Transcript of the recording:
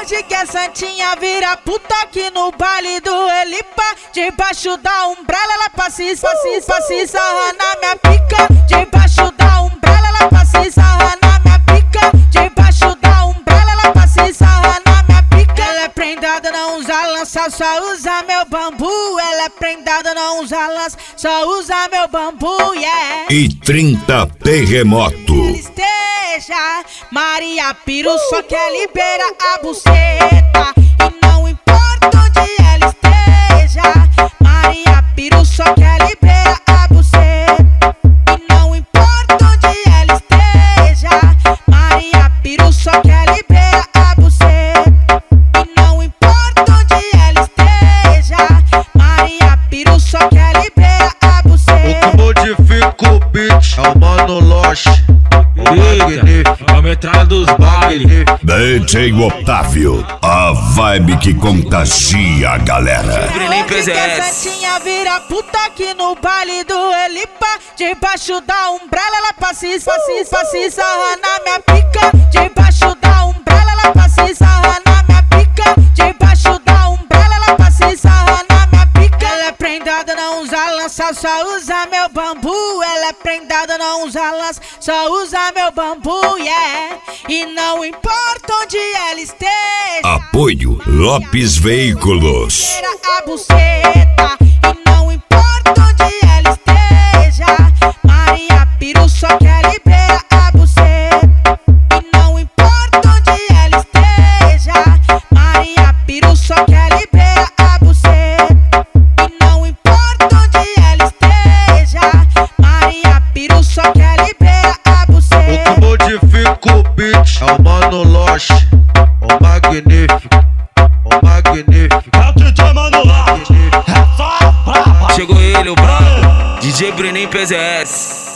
Hoje que a Santinha vira puta aqui no baile do Elipa. Debaixo da umbrella ela passa e sarra na minha pica. Debaixo da umbrella ela passa e sarra na minha pica. Debaixo da umbrella ela passa e sarra na minha pica. Ela é prendada, não usa lança, só usa meu bambu. Ela é prendada, não usa lança, só usa meu bambu, yeah. E 30 terremoto. Esteja Maria Piru só quer liberar a buceta. E não importa onde ela esteja, Maria Piru só quer liberar a buceta. E não importa onde ela esteja, Maria Piru só quer liberar a buceta. E não importa onde ela esteja, Maria Piru só quer liberar a buceta. O que modifica o beat é o Mano Lost. Eita, a metralha dos bailes. DJ Otávio, a vibe que contagia a galera. Hoje que a Santinha vira puta aqui no baile do Elipa. Debaixo da umbrella ela passa e sarra na minha pica. Debaixo da umbrella ela passa e sarra na minha pica. Debaixo da umbrella ela passa e sarra na minha pica. Ela é prendada, não usa lança, só usa meu bambu. Ela é prendada, não usa lança, só usa meu bambu, yeah. E não importa onde ela esteja, Apoio Lopes Veículos. a buceta. E não importa onde ela esteja, Maria Piru só quer liberar a buceta. E não importa onde ela esteja, Maria Piru só quer liberar a buceta. E não importa onde ela esteja, Maria Piru só quer liberar a buceta. O que modifica o beat é o Mano Lost. O magnífico, o magnífico. É o DJ Mano Lost. Magnífico. Chegou ele, o brabo, DJ Breninho PZS.